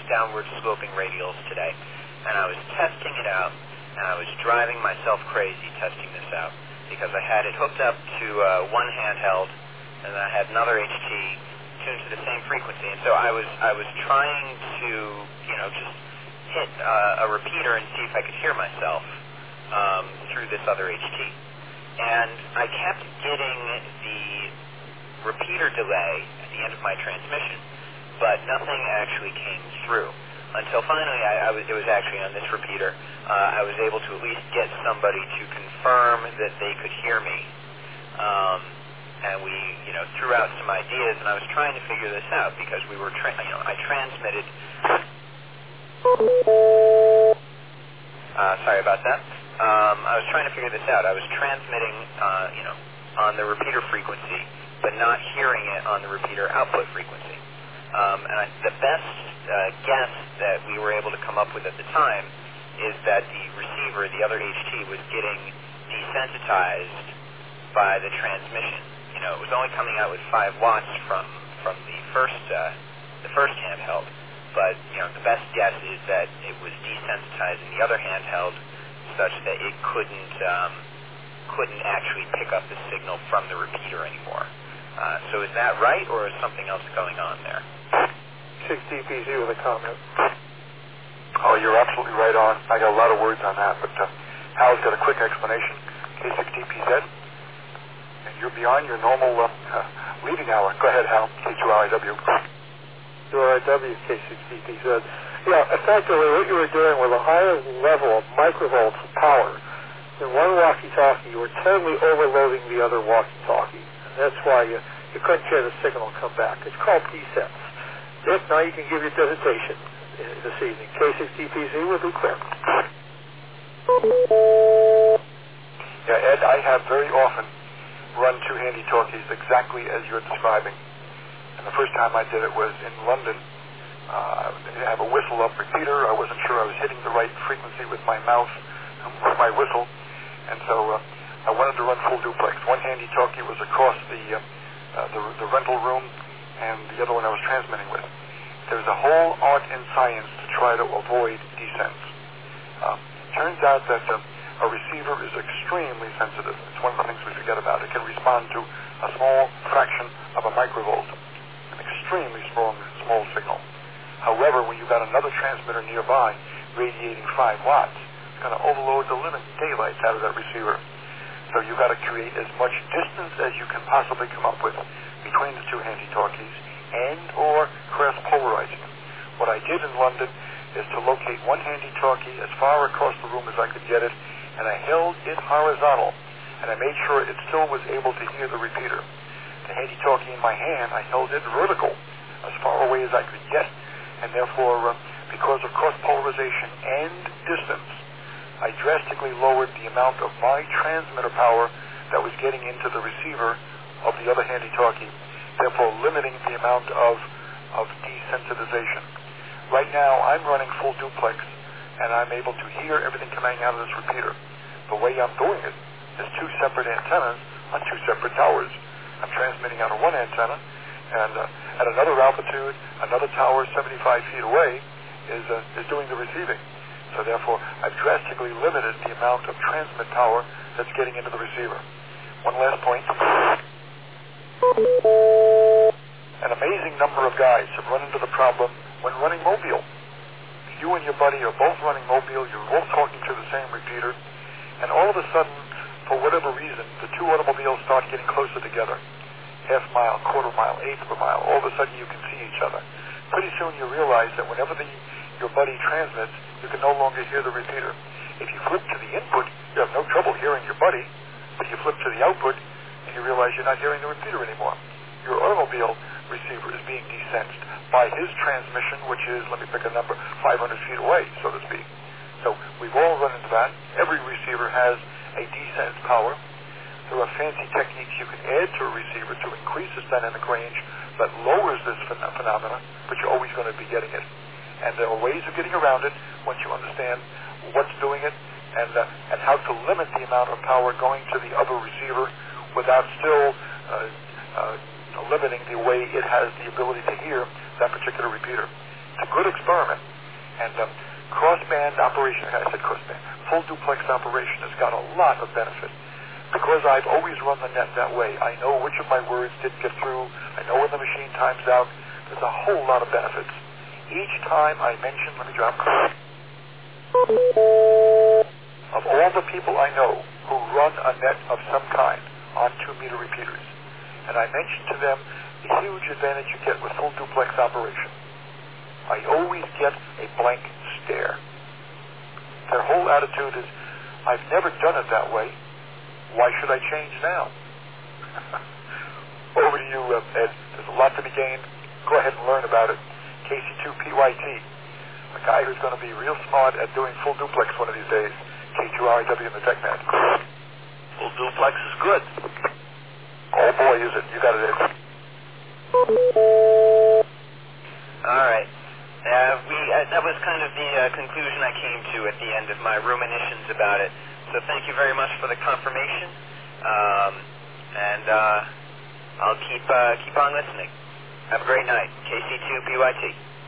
downward sloping radials today, and I was testing it out, and I was driving myself crazy testing this out because I had it hooked up to one handheld, and then I had another HT tuned to the same frequency, and so I was trying to just hit a repeater and see if I could hear myself through this other HT, and I kept getting the repeater delay at the end of my transmission, but nothing actually came through until finally it was actually on this repeater. I was able to at least get somebody to confirm that they could hear me, and we threw out some ideas, and I was trying to figure this out because we were I transmitted. Sorry about that. I was trying to figure this out. I was transmitting on the repeater frequency, but not hearing it on the repeater output frequency. The best guess that we were able to come up with at the time is that the receiver, the other HT, was getting desensitized by the transmission. It was only coming out with 5 watts from the first handheld, but the best guess is that it was desensitizing the other handheld such that it couldn't actually pick up the signal from the repeater anymore. So is that right, or is something else going on there? 6DPZ with a comment. Oh, you're absolutely right on. I got a lot of words on that, but Hal's got a quick explanation. K6DPZ, and you're beyond your normal leading hour. Go ahead, Hal. K2RIW. 2RIW, K6DPZ. Yeah, effectively what you were doing with a higher level of microvolts of power in one walkie-talkie, you were totally overloading the other walkie-talkie. And that's why you couldn't hear the signal come back. It's called descent. If now you can give your dissertation this evening. K6DPZ will be clear. Yeah, Ed, I have very often run 2 handy-talkies exactly as you're describing. And the first time I did it was in London. I have a whistle-up repeater. I wasn't sure I was hitting the right frequency with my mouth, with my whistle. And so I wanted to run full duplex. One handy-talkie was across the rental room, and the other one I was transmitting with. There's a whole art and science to try to avoid descents. Turns out that a receiver is extremely sensitive. It's one of the things we forget about. It can respond to a small fraction of a microvolt, an extremely small signal. However, when you've got another transmitter nearby radiating 5 watts, it's going to overload the living daylights out of that receiver. So you've got to create as much distance as you can possibly come up with between the 2 handy-talkies and or cross-polarizing them. What I did in London is to locate one handy-talkie as far across the room as I could get it, and I held it horizontal, and I made sure it still was able to hear the repeater. The handy-talkie in my hand, I held it vertical, as far away as I could get, and therefore, because of cross-polarization and distance, I drastically lowered the amount of my transmitter power that was getting into the receiver of the other handy-talkie, therefore limiting the amount of desensitization. Right now, I'm running full duplex, and I'm able to hear everything coming out of this repeater. The way I'm doing it is 2 separate antennas on 2 separate towers. I'm transmitting out of one antenna, and at another altitude, another tower 75 feet away is doing the receiving. So therefore, I've drastically limited the amount of transmit power that's getting into the receiver. One last point. An amazing number of guys have run into the problem when running mobile. You and your buddy are both running mobile, you're both talking to the same repeater, and all of a sudden, for whatever reason, the 2 automobiles start getting closer together. Half mile, quarter mile, eighth of a mile. All of a sudden you can see each other. Pretty soon you realize that whenever your buddy transmits, you can no longer hear the repeater. If you flip to the input, you have no trouble hearing your buddy, but you flip to the output and you realize you're not hearing the repeater anymore. Your automobile receiver is being desensed by his transmission, which is, let me pick a number, 500 feet away, so to speak. So we've all run into that. Every receiver has a desense power. There are fancy techniques you can add to a receiver to increase its dynamic range that lowers this phenomena, but you're always going to be getting it. And there are ways of getting around it once you understand what's doing it and how to limit the amount of power going to the other receiver without still limiting the way it has the ability to hear that particular repeater. It's a good experiment. And crossband operation, I said crossband, full duplex operation has got a lot of benefit. Because I've always run the net that way, I know which of my words didn't get through. I know when the machine times out. There's a whole lot of benefits. Each time I mention, let me drop, of all the people I know who run a net of some kind on 2-meter repeaters, and I mention to them the huge advantage you get with full duplex operation, I always get a blank stare. Their whole attitude is, I've never done it that way. Why should I change now? Over to you, Ed. There's a lot to be gained. Go ahead and learn about it. KC2PYT, a guy who's going to be real smart at doing full duplex one of these days. K2RIW in the TechNet. Full duplex is good. Oh boy, is it. You got it, Ed. All right. That was kind of the conclusion I came to at the end of my ruminations about it. So thank you very much for the confirmation, and I'll keep on listening. Have a great night. KC2PYT.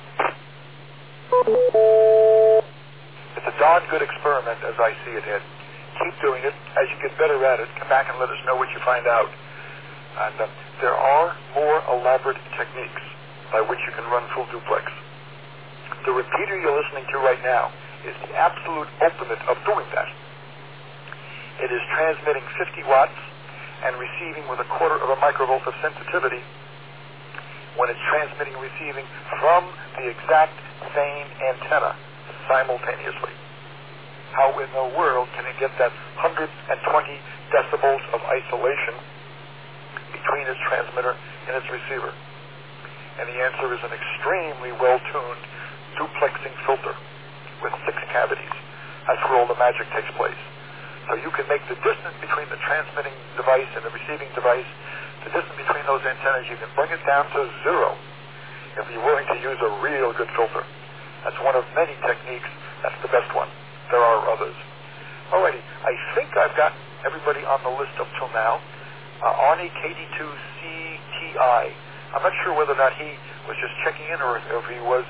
It's a darn good experiment as I see it, Ed. Keep doing it. As you get better at it, come back and let us know what you find out. And there are more elaborate techniques by which you can run full duplex. The repeater you're listening to right now is the absolute ultimate of doing that. It is transmitting 50 watts and receiving with 1/4 of a microvolt of sensitivity when it's transmitting and receiving from the exact same antenna simultaneously. How in the world can it get that 120 decibels of isolation between its transmitter and its receiver? And the answer is an extremely well-tuned duplexing filter with 6 cavities. That's where all the magic takes place. So you can make the distance between the transmitting device and the receiving device, the distance between those antennas, you can bring it down to 0 if you're willing to use a real good filter. That's one of many techniques. That's the best one. There are others. Alrighty, I think I've got everybody on the list up till now. Arnie KD2CTI. I'm not sure whether or not he was just checking in or if he was,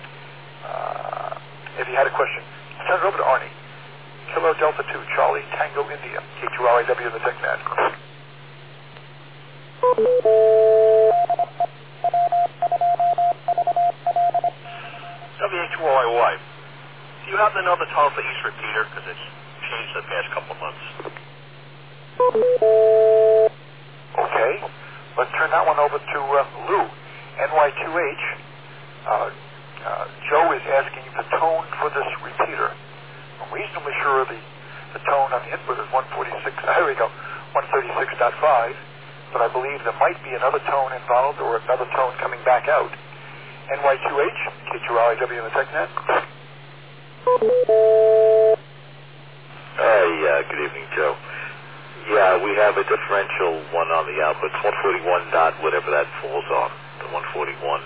if he had a question. Turn it over to Arnie. Kilo Delta 2, Charlie Tango India, K2RIW in the TechNet. WH2RIY. Do you happen to know the tone for each repeater? Because it's changed the past couple of months. Okay. Let's turn that one over to Lou. NY2H. Joe is asking the tone for this repeater. I'm reasonably sure the tone on the input is 146. There we go. 136.5. But I believe there might be another tone involved or another tone coming back out. NY2H, K2RIW in the TechNet. Good evening, Joe. Yeah, we have a differential one on the output. It's 141 dot, whatever that falls on. The 141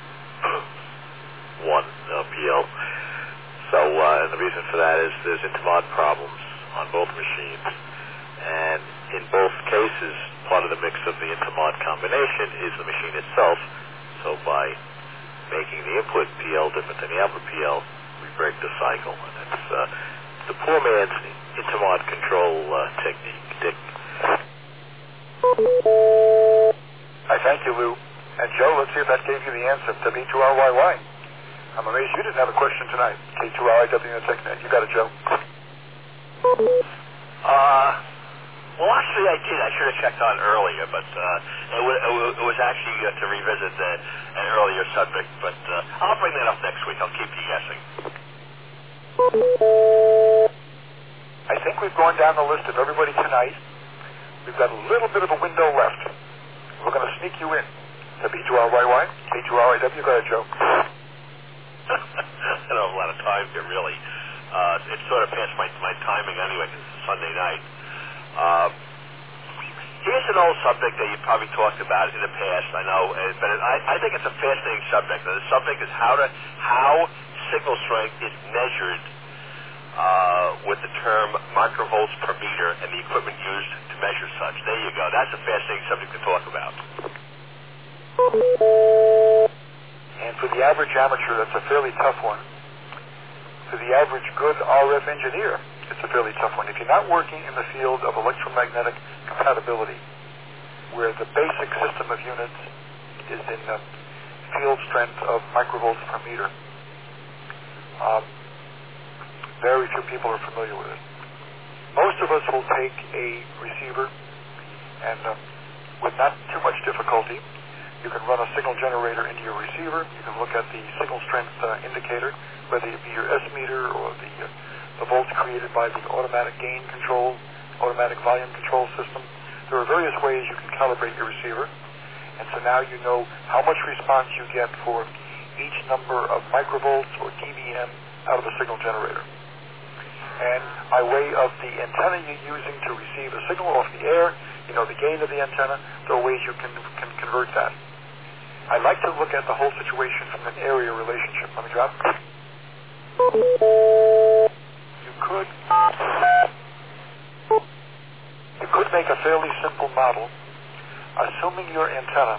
PL. So, and the reason for that is there's intermod problems on both machines. And in both cases, part of the mix of the intermod combination is the machine itself. So by making the input PL different than the output PL, we break the cycle. And it's the poor man's intermod control technique, Dick. I thank you, Lou. And Joe, let's see if that gave you the answer to B2RYY. I'm amazed you didn't have a question tonight. K2RIW in the TechNet. You got it, Joe. Well, actually, I did. I should have checked on earlier, but it was actually to revisit an earlier subject. But I'll bring that up next week. I'll keep you guessing. I think we've gone down the list of everybody tonight. We've got a little bit of a window left. We're going to sneak you in to B2RYY, K2RIW. Go ahead, Joe. I don't have a lot of time here, really. It's sort of past my timing anyway, because it's Sunday night. Here's an old subject that you probably talked about in the past, I know, but I think it's a fascinating subject. The subject is how signal strength is measured with the term microvolts per meter and the equipment used to measure such. There you go. That's a fascinating subject to talk about. And for the average amateur, that's a fairly tough one. For the average good RF engineer, it's a fairly tough one. If you're not working in the field of electromagnetic compatibility, where the basic system of units is in the field strength of microvolts per meter, very few people are familiar with it. Most of us will take a receiver and with not too much difficulty, you can run a signal generator into your receiver. You can look at the signal strength indicator, whether it be your S meter or the volts created by the automatic gain control, automatic volume control system. There are various ways you can calibrate your receiver. And so now you know how much response you get for each number of microvolts or dBm out of a signal generator. And by way of the antenna you're using to receive a signal off the air, you know the gain of the antenna, there are ways you can convert that. I like to look at the whole situation from an area relationship. Let me drop. You could make a fairly simple model, assuming your antenna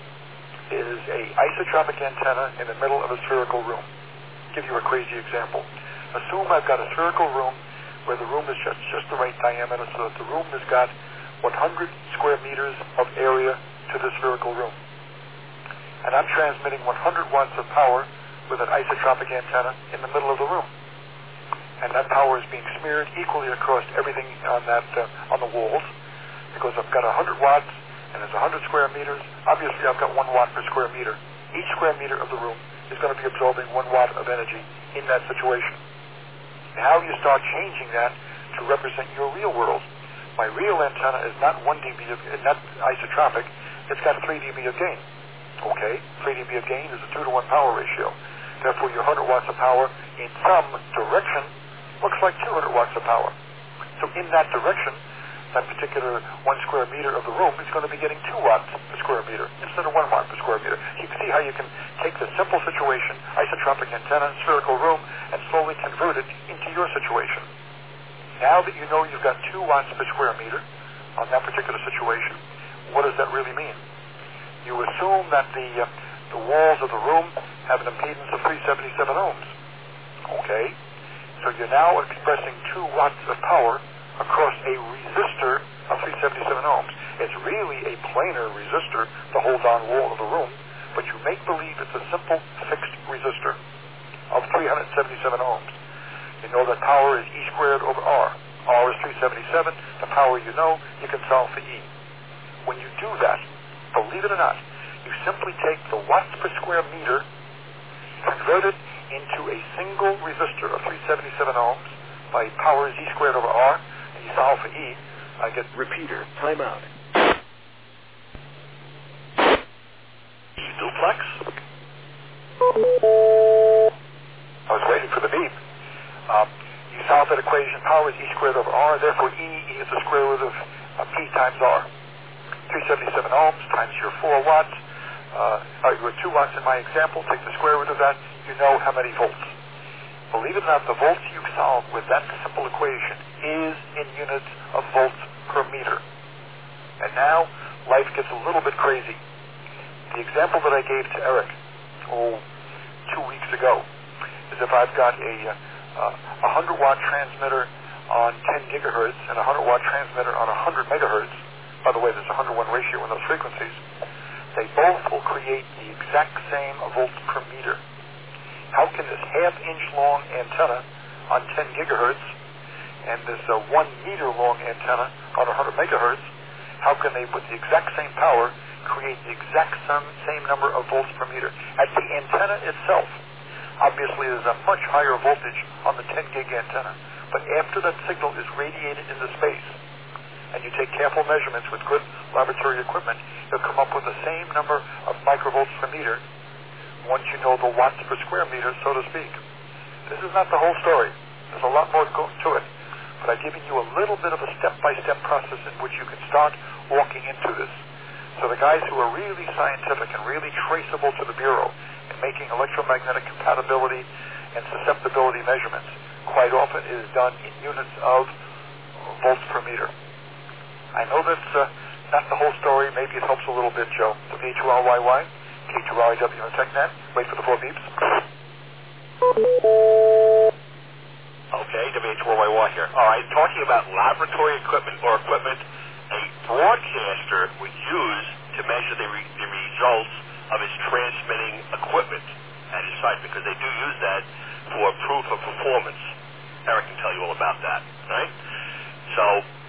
is a isotropic antenna in the middle of a spherical room. I'll give you a crazy example. Assume I've got a spherical room where the room is just the right diameter so that the room has got 100 square meters of area to the spherical room. And I'm transmitting 100 watts of power with an isotropic antenna in the middle of the room. And that power is being smeared equally across everything on on the walls, because I've got 100 watts and there's 100 square meters. Obviously, I've got 1 watt per square meter. Each square meter of the room is going to be absorbing 1 watt of energy in that situation. Now you start changing that to represent your real world. My real antenna is not 1 dB, not isotropic. It's got 3 dB of gain. Okay, 3 dB of gain is a 2-to-1 power ratio. Therefore, your 100 watts of power in some direction looks like 200 watts of power. So in that direction, that particular 1 square meter of the room is going to be getting 2 watts per square meter instead of 1 watt per square meter. You can see how you can take the simple situation, isotropic antenna, spherical room, and slowly convert it into your situation. Now that you know you've got 2 watts per square meter on that particular situation, what does that really mean? You assume that the walls of the room have an impedance of 377 ohms. Okay? So you're now expressing 2 watts of power across a resistor of 377 ohms. It's really a planar resistor, the whole down wall of the room, but you make believe it's a simple fixed resistor of 377 ohms. You know that power is E squared over R. R is 377. The power you know, you can solve for E. When you do that, believe it or not, you simply take the watts per square meter, convert it into a single resistor of 377 ohms by power is E squared over R, and you solve for E, I get repeater, timeout. Duplex? I was waiting for the beep. You solve that equation, power is E squared over R, therefore E is the square root of P times R. 377 ohms times your 4 watts, your 2 watts in my example, take the square root of that, you know how many volts. Believe it or not, the volts you solve with that simple equation is in units of volts per meter. And now, life gets a little bit crazy. The example that I gave to Eric, 2 weeks ago, is if I've got a 100-watt transmitter on 10 gigahertz and a 100-watt transmitter on 100 megahertz. By the way, there's a 100-1 ratio in those frequencies. They both will create the exact same volts per meter. How can this half-inch long antenna on 10 gigahertz and this 1 meter long antenna on 100 megahertz, how can they, with the exact same power, create the exact same number of volts per meter? At the antenna itself, obviously there's a much higher voltage on the 10 gig antenna, but after that signal is radiated into space, and you take careful measurements with good laboratory equipment, you'll come up with the same number of microvolts per meter once you know the watts per square meter, so to speak. This is not the whole story. There's a lot more to it. But I've given you a little bit of a step-by-step process in which you can start walking into this. So the guys who are really scientific and really traceable to the Bureau in making electromagnetic compatibility and susceptibility measurements, quite often it is done in units of volts per meter. I know that's not the whole story. Maybe it helps a little bit, Joe. The V2LYY, K2RIW on TechNet. Wait for the 4 beeps. Okay, WH4YY here. All right, talking about laboratory equipment or equipment a broadcaster would use to measure the results of his transmitting equipment at his site, because they do use that for proof of performance. Eric can tell you all about that, right? So,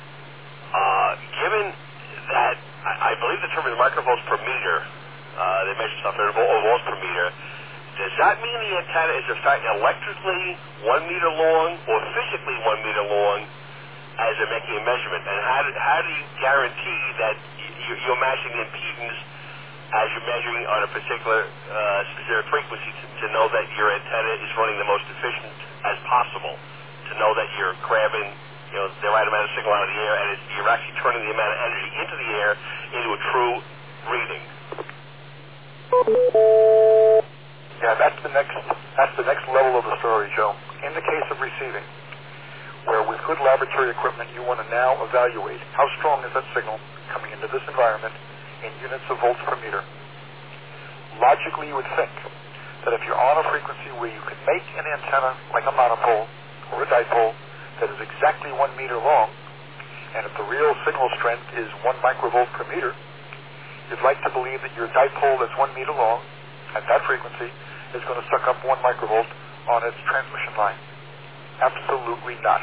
given that, I believe the term is microvolts per meter, they measure stuff at volts per meter, does that mean the antenna is in fact electrically 1 meter long or physically 1 meter long as they're making a measurement? And how do you guarantee that you're matching the impedance as you're measuring on a particular specific frequency to know that your antenna is running the most efficient as possible, to know that you're grabbing the right amount of signal out of the air, and you're actually turning the amount of energy into the air into a true reading? Yeah, that's the next level of the story, Joe. In the case of receiving, where with good laboratory equipment you want to now evaluate how strong is that signal coming into this environment in units of volts per meter. Logically, you would think that if you're on a frequency where you can make an antenna like a monopole or a dipole that is exactly 1 meter long, and if the real signal strength is 1 microvolt per meter, you'd like to believe that your dipole that's 1 meter long at that frequency is going to suck up 1 microvolt on its transmission line. Absolutely not.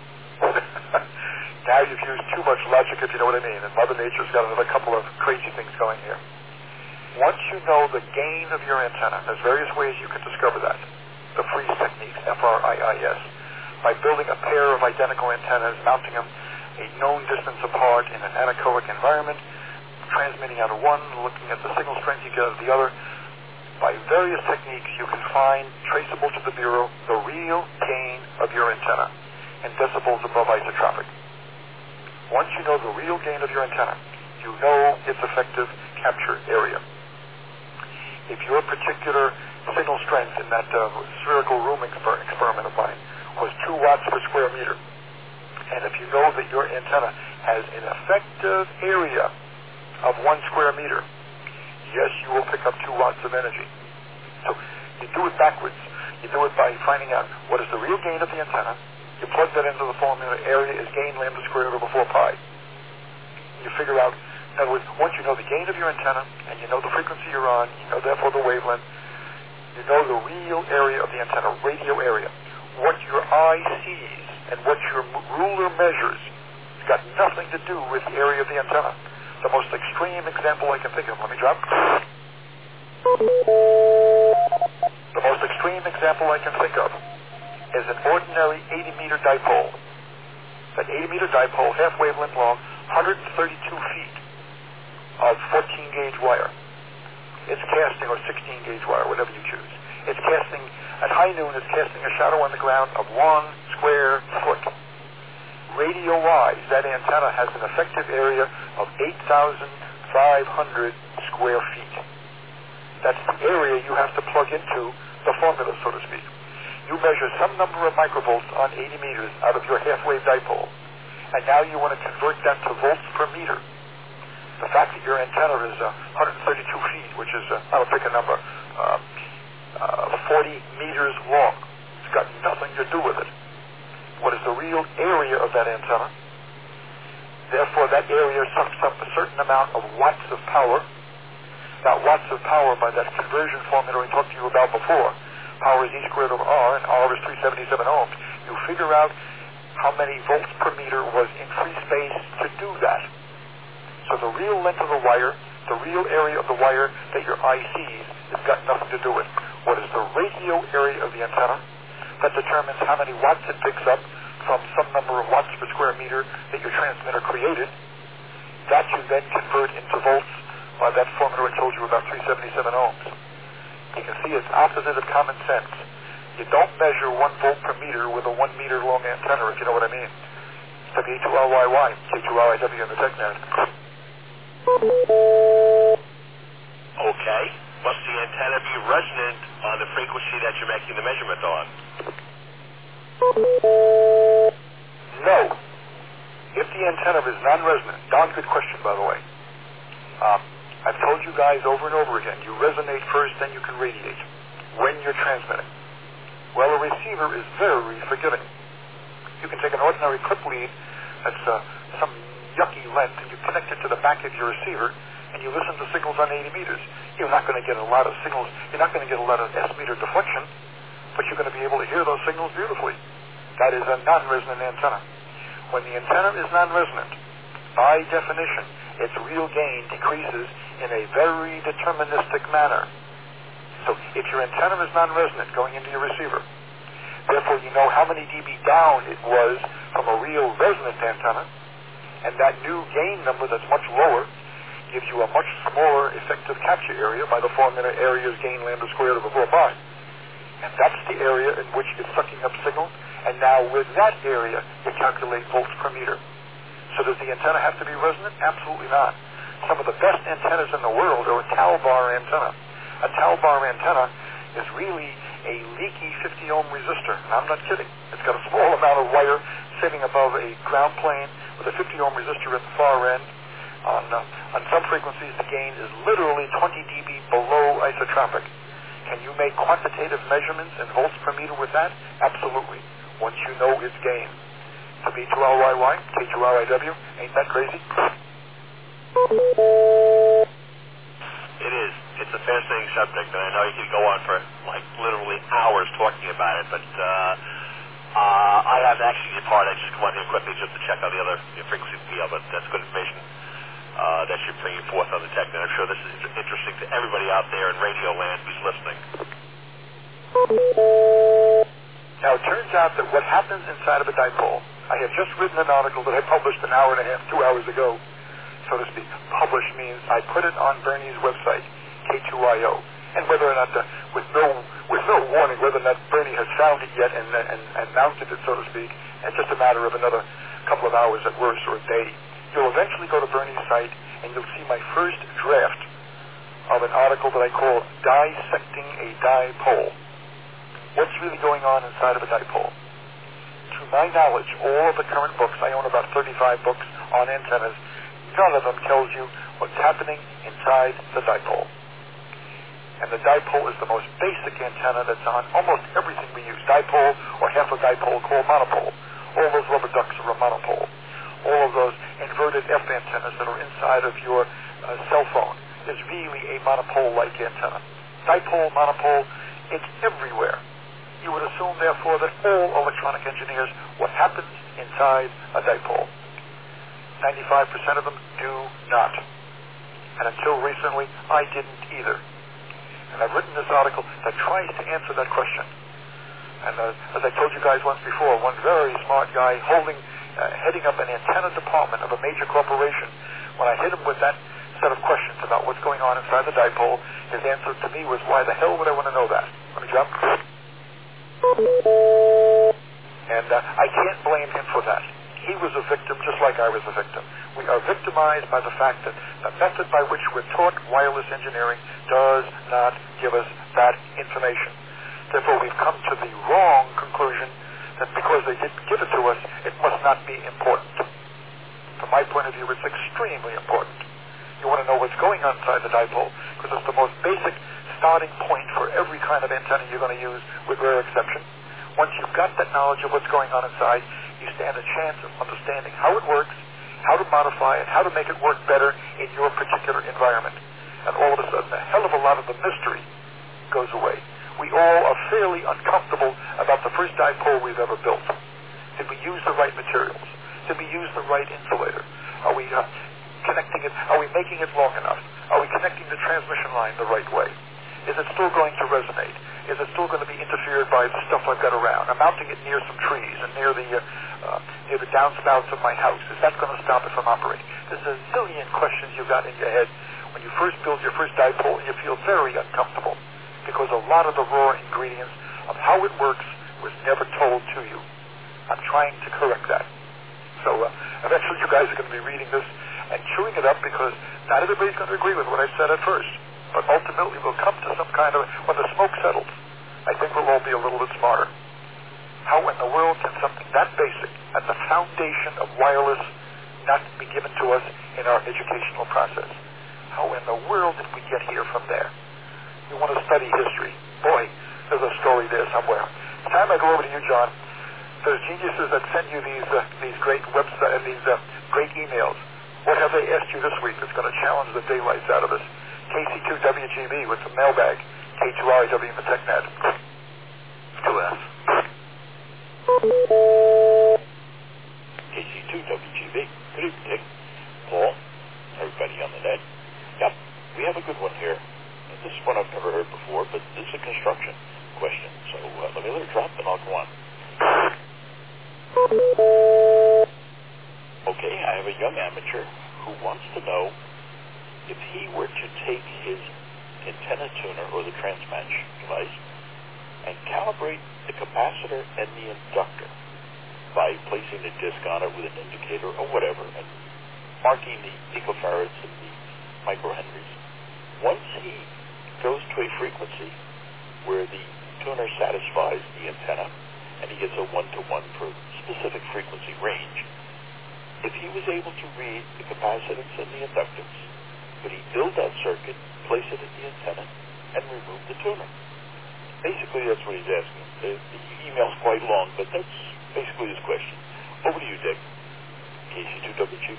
Now you've used too much logic, if you know what I mean, and Mother Nature's got another couple of crazy things going here. Once you know the gain of your antenna, there's various ways you can discover that. The freeze techniques, FRIIS, by building a pair of identical antennas, mounting them a known distance apart in an anechoic environment, transmitting out of one, looking at the signal strength you get out of the other. By various techniques, you can find, traceable to the Bureau, the real gain of your antenna in decibels above isotropic. Once you know the real gain of your antenna, you know its effective capture area. If your particular signal strength in that spherical room experiment of mine was 2 watts per square meter, and if you know that your antenna has an effective area of 1 square meter, yes, you will pick up 2 watts of energy. So you do it backwards. You do it by finding out what is the real gain of the antenna. You plug that into the formula, area is gain lambda squared over 4 pi. You figure out, in other words, once you know the gain of your antenna, and you know the frequency you're on, you know therefore the wavelength, you know the real area of the antenna, radio area. What your eye sees and what your ruler measures has got nothing to do with the area of the antenna. The most extreme example I can think of, let me drop. The most extreme example I can think of is an ordinary 80-meter dipole. That 80-meter dipole, half wavelength long, 132 feet of 14-gauge wire. It's casting, or 16-gauge wire, whatever you choose. It's casting, at high noon, it's casting a shadow on the ground of 1 square foot. Radio-wise, that antenna has an effective area of 8,500 square feet. That's the area you have to plug into the formula, so to speak. You measure some number of microvolts on 80 meters out of your half-wave dipole, and now you want to convert that to volts per meter. The fact that your antenna is 132 feet, which is, I'll pick a number, 40 meters long. It's got nothing to do with it. What is the real area of that antenna? Therefore, that area sucks up a certain amount of watts of power. Now, watts of power, by that conversion formula we talked to you about before, power is E squared over R, and R is 377 ohms. You figure out how many volts per meter was in free space to do that. So the real length of the wire, the real area of the wire that your eye sees, has got nothing to do with. What is the radio area of the antenna? That determines how many watts it picks up from some number of watts per square meter that your transmitter created. That you then convert into volts by that formula I told you about, 377 ohms. You can see it's opposite of common sense. You don't measure 1 volt per meter with a 1 meter long antenna, if you know what I mean. W2RYY, K2RIW on the TechNet. Okay. Must the antenna be resonant on the frequency that you're making the measurement on? No. If the antenna is non-resonant, darn good question, by the way. I've told you guys over and over again, you resonate first, then you can radiate when you're transmitting. Well, a receiver is very forgiving. You can take an ordinary clip lead that's some yucky length, and you connect it to the back of your receiver, and you listen to signals on 80 meters. You're not going to get a lot of signals. You're not going to get a lot of S-meter deflection, but you're going to be able to hear those signals beautifully. That is a non-resonant antenna. When the antenna is non-resonant, by definition, its real gain decreases in a very deterministic manner. So if your antenna is non-resonant going into your receiver, therefore you know how many dB down it was from a real resonant antenna, and that new gain number that's much lower gives you a much smaller effective capture area by the formula areas gain lambda squared over 4 pi. And that's the area in which it's sucking up signal, and now with that area you calculate volts per meter. So does the antenna have to be resonant? Absolutely not. Some of the best antennas in the world are a tau bar antenna. A tau bar antenna is really a leaky 50 ohm resistor. And I'm not kidding. It's got a small amount of wire sitting above a ground plane with a 50 ohm resistor at the far end. On some frequencies, the gain is literally 20 dB below isotropic. Can you make quantitative measurements in volts per meter with that? Absolutely. Once you know its gain. To B2LYY, K2RIW, ain't that crazy? It is. It's a fascinating subject, and I know you could go on for like literally hours talking about it, but I have actually a part. I just come on here quickly just to check out the other frequency deal, but that's good information that you're bringing forth on the tech, and I'm sure this is interesting to everybody out there in radio land who's listening. Now, it turns out that what happens inside of a dipole, I have just written an article that I published an hour and a half, 2 hours ago, so to speak. Published means I put it on Bernie's website, K2IO. And whether or not, with no warning, whether or not Bernie has found it yet and mounted it, so to speak, it's just a matter of another couple of hours at worst, or a day. You'll eventually go to Bernie's site, and you'll see my first draft of an article that I call Dissecting a Dipole. What's really going on inside of a dipole? To my knowledge, all of the current books, I own about 35 books on antennas, none of them tells you what's happening inside the dipole. And the dipole is the most basic antenna that's on almost everything we use. Dipole, or half a dipole, called monopole. All those rubber ducks are a monopole. All of those inverted F antennas that are inside of your cell phone is really a monopole-like antenna. Dipole, monopole, it's everywhere. You would assume, therefore, that all electronic engineers, what happens inside a dipole. 95% of them do not. And until recently, I didn't either. And I've written this article that tries to answer that question. And as I told you guys once before, one very smart guy heading up an antenna department of a major corporation, when I hit him with that set of questions about what's going on inside the dipole, his answer to me was, why the hell would I want to know that? Let me jump. And I can't blame him for that. He was a victim just like I was a victim. We are victimized by the fact that the method by which we're taught wireless engineering does not give us that information. Therefore, we've come to the wrong conclusion that because they didn't give it to us, it must not be important. From my point of view, it's extremely important. You want to know what's going on inside the dipole, because it's the most basic starting point for every kind of antenna you're going to use, with rare exception. Once you've got that knowledge of what's going on inside, you stand a chance of understanding how it works, how to modify it, how to make it work better in your particular environment. And all of a sudden, a hell of a lot of the mystery goes away. We all are fairly uncomfortable about the first dipole we've ever built. Did we use the right materials? Did we use the right insulator? Are we connecting it? Are we making it long enough? Are we connecting the transmission line the right way? Is it still going to resonate? Is it still going to be interfered by the stuff I've got around? I'm mounting it near some trees and near the downspouts of my house. Is that going to stop it from operating? There's a zillion questions you've got in your head when you first build your first dipole, and you feel very uncomfortable because a lot of the raw ingredients of how it works was never told to you. I'm trying to correct that. So eventually you guys are going to be reading this and chewing it up, because not everybody's going to agree with what I said at first. But ultimately we'll come to some kind of, when the smoke settles, I think we'll all be a little bit smarter. How in the world can something that basic, at the foundation of wireless, not be given to us in our educational process? how in the world did we get here from there? You want to study history. Boy, there's a story there somewhere. It's time I go over to you, John. Those geniuses that send you these great websites and these great emails, what have they asked you this week that's going to challenge the daylights out of us? KC2WGB with the mailbag. K2RIW in the TechNet. 2S. KC2WGB. Good evening, Dick. Paul. Everybody on the net. Yep, we have a good one here. This is one I've never heard before, but this is a construction question. So let me let it drop, and I'll go on. Okay, I have a young amateur who wants to know if he were to take his antenna tuner or the transmatch device and calibrate the capacitor and the inductor by placing a disc on it with an indicator or whatever and marking the picofarads and the microhenries. Once he goes to a frequency where the tuner satisfies the antenna and he gets a 1-to-1 per specific frequency range, if he was able to read the capacitance and the inductance, could he build that circuit, place it in the antenna, and remove the tuner? Basically, that's what he's asking. The email's quite long, but that's basically his question. Over to you, Dick. KC2WGB.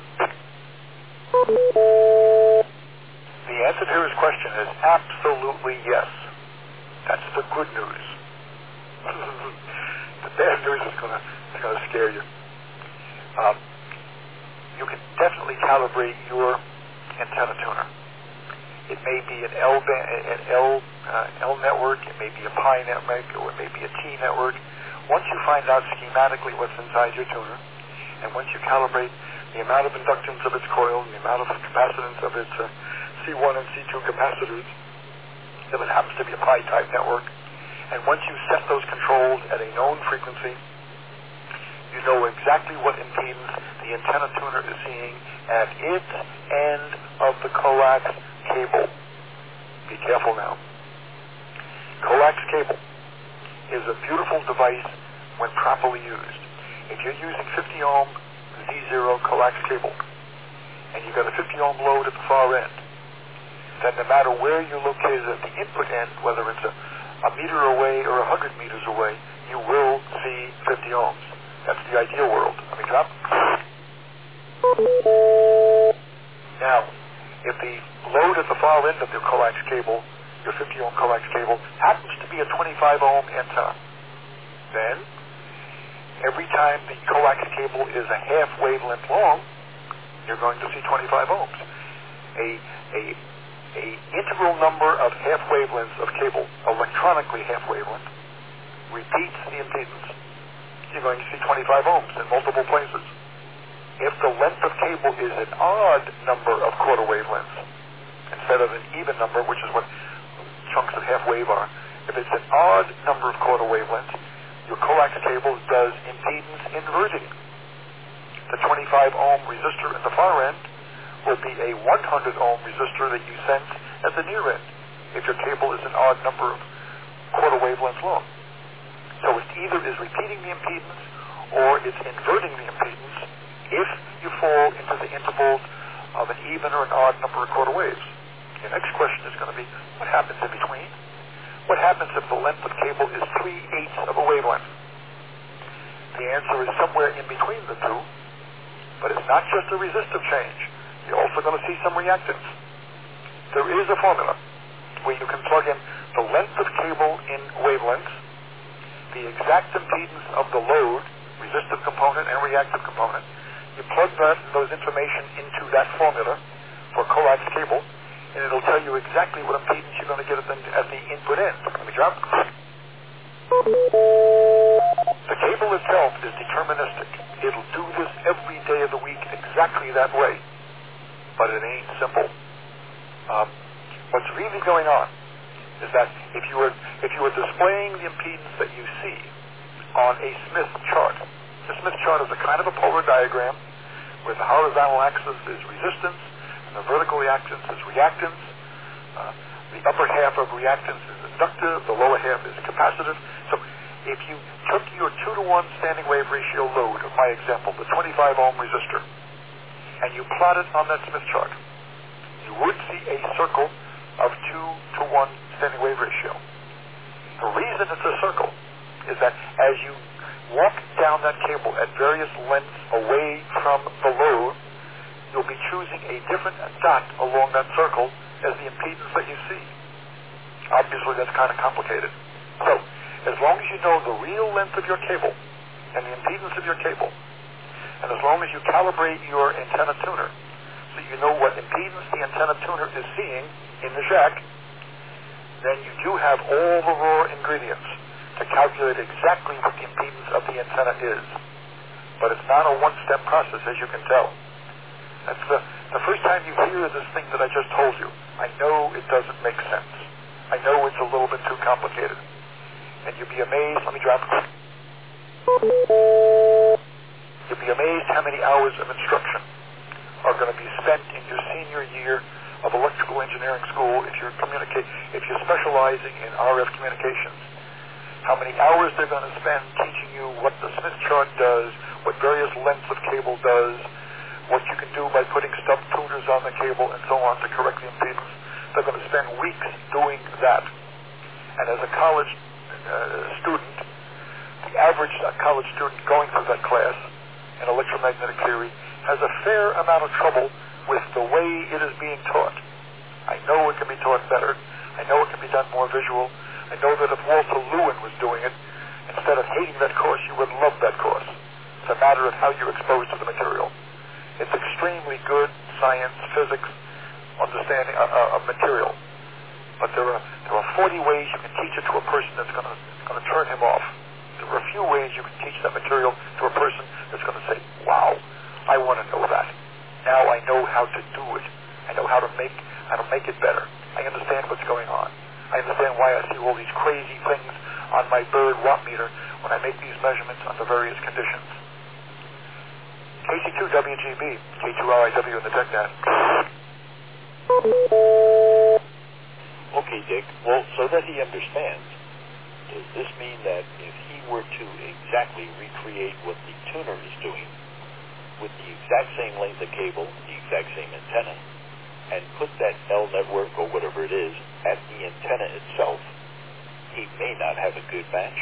The answer to his question is absolutely yes. That's the good news. The bad news is going to scare you. You can definitely calibrate your antenna tuner. It may be an L network, it may be a pi network, or it may be a T network. Once you find out schematically what's inside your tuner, and once you calibrate the amount of inductance of its coil and the amount of capacitance of its C1 and C2 capacitors, if it happens to be a pi-type network, and once you set those controls at a known frequency, you know exactly what impedance the antenna tuner is seeing at its end of the coax cable. Be careful now. Coax cable is a beautiful device when properly used. If you're using 50 ohm Z0 coax cable and you've got a 50 ohm load at the far end, then no matter where you're located at the input end, whether it's a meter away or 100 meters away, you will see 50 ohms. That's the ideal world. Let me drop. Now, if the load at the far end of your coax cable, your 50 ohm coax cable, happens to be a 25 ohm antenna, then every time the coax cable is a half wavelength long, you're going to see 25 ohms. A integral number of half wavelengths of cable, electronically half wavelength, repeats the impedance. You're going to see 25 ohms in multiple places. If the length of cable is an odd number of quarter wavelengths, instead of an even number, which is what chunks of half wave are, if it's an odd number of quarter wavelengths, your coax cable does impedance inverting. The 25 ohm resistor at the far end will be a 100 ohm resistor that you sense at the near end, if your cable is an odd number of quarter wavelengths long. So it either is repeating the impedance or it's inverting the impedance if you fall into the intervals of an even or an odd number of quarter waves. Your next question is going to be, what happens in between? What happens if the length of cable is 3/8 of a wavelength? The answer is somewhere in between the two, but it's not just a resistive change. You're also going to see some reactance. There is a formula where you can plug in the length of cable in wavelengths, the exact impedance of the load, resistive component and reactive component. You plug those information into that formula for coax cable, and it'll tell you exactly what impedance you're going to get at the input end. Let me drop. The cable itself is deterministic. It'll do this every day of the week exactly that way, but it ain't simple. What's really going on is that if you were displaying the impedance that you see on a Smith chart, the Smith chart is a kind of a polar diagram where the horizontal axis is resistance and the vertical axis is reactance. The upper half of reactance is inductive, the lower half is capacitive. So if you took your 2-to-1 standing wave ratio load of my example, the 25 ohm resistor, and you plot it on that Smith chart, you would see a circle of 2-to-1 standing wave ratio. The reason it's a circle is that as you walk down that cable at various lengths away from the load, you'll be choosing a different dot along that circle as the impedance that you see. Obviously, that's kind of complicated. So, as long as you know the real length of your cable and the impedance of your cable, and as long as you calibrate your antenna tuner so you know what impedance the antenna tuner is seeing in the shack, then you do have all the raw ingredients to calculate exactly what the impedance of the antenna is. But it's not a one-step process, as you can tell. That's the first time you hear this thing that I just told you. I know it doesn't make sense. I know it's a little bit too complicated. And you'd be amazed, let me drop it. You'd be amazed how many hours of instruction are going to be spent in your senior year of electrical engineering school if you're specializing in RF communications. How many hours they're going to spend teaching you what the Smith chart does, what various lengths of cable does, what you can do by putting stub tuners on the cable and so on to correct the impedance. They're going to spend weeks doing that. And as a college student, the average college student going through that class in electromagnetic theory has a fair amount of trouble with the way it is being taught. I know it can be taught better. I know it can be done more visual. I know that if Walter Lewin was doing it, instead of hating that course, you would love that course. It's a matter of how you're exposed to the material. It's extremely good science, physics, understanding of material. But there are 40 ways you can teach it to a person that's going to turn him off. There are a few ways you can teach that material to a person that's going to say, wow, I want to know that. Now I know how to do it. I know how to make it better. I understand what's going on. I understand why I see all these crazy things on my Bird watt meter when I make these measurements under various conditions. KC2WGB, K2RIW in the TechNet. Okay, Dick. Well, so that he understands, does this mean that if he were to exactly recreate what the tuner is doing with the exact same length of cable, the exact same antenna, and put that L network or whatever it is at the antenna itself, he may not have a good match?